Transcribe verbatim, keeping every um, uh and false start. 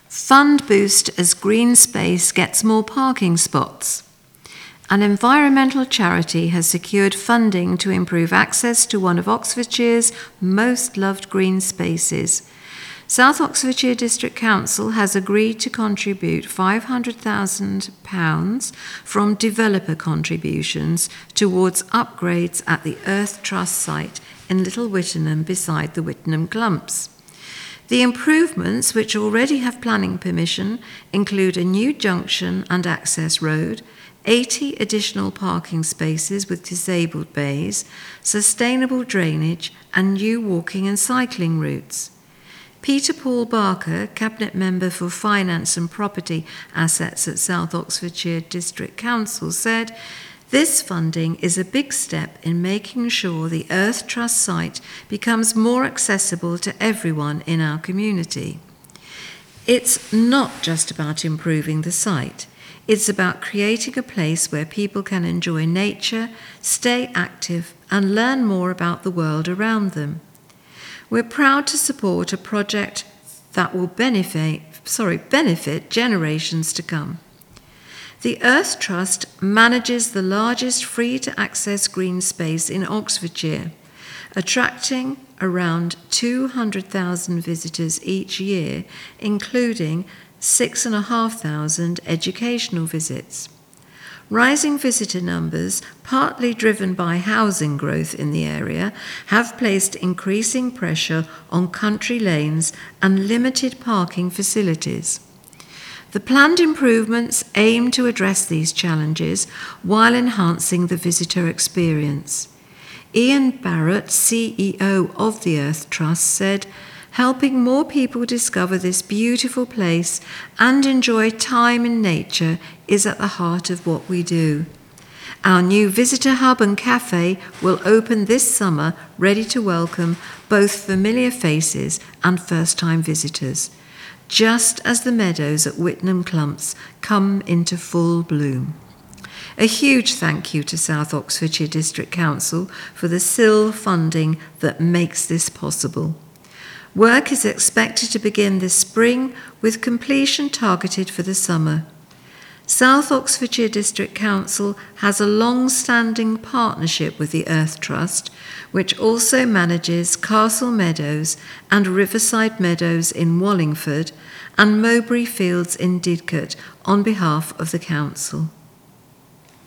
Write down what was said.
Fund boost as green space gets more parking spots. An environmental charity has secured funding to improve access to one of Oxfordshire's most loved green spaces. South Oxfordshire District Council has agreed to contribute five hundred thousand pounds from developer contributions towards upgrades at the Earth Trust site in Little Wittenham beside the Wittenham Clumps. The improvements, which already have planning permission, include a new junction and access road, eighty additional parking spaces with disabled bays, sustainable drainage, and new walking and cycling routes. Peter Paul Barker, Cabinet Member for Finance and Property Assets at South Oxfordshire District Council, said, "This funding is a big step in making sure the Earth Trust site becomes more accessible to everyone in our community. It's not just about improving the site. It's about creating a place where people can enjoy nature, stay active, and learn more about the world around them. We're proud to support a project that will benefit, sorry, benefit generations to come." The Earth Trust manages the largest free-to-access green space in Oxfordshire, attracting around two hundred thousand visitors each year, including six thousand five hundred educational visits. Rising visitor numbers, partly driven by housing growth in the area, have placed increasing pressure on country lanes and limited parking facilities. The planned improvements aim to address these challenges while enhancing the visitor experience. Ian Barrett, C E O of the Earth Trust, said, "Helping more people discover this beautiful place and enjoy time in nature is at the heart of what we do. Our new visitor hub and cafe will open this summer, ready to welcome both familiar faces and first-time visitors, just as the meadows at Wittenham Clumps come into full bloom." A huge thank you to South Oxfordshire District Council for the S I L funding that makes this possible. Work is expected to begin this spring, with completion targeted for the summer. South Oxfordshire District Council has a long-standing partnership with the Earth Trust, which also manages Castle Meadows and Riverside Meadows in Wallingford and Mowbray Fields in Didcot on behalf of the Council.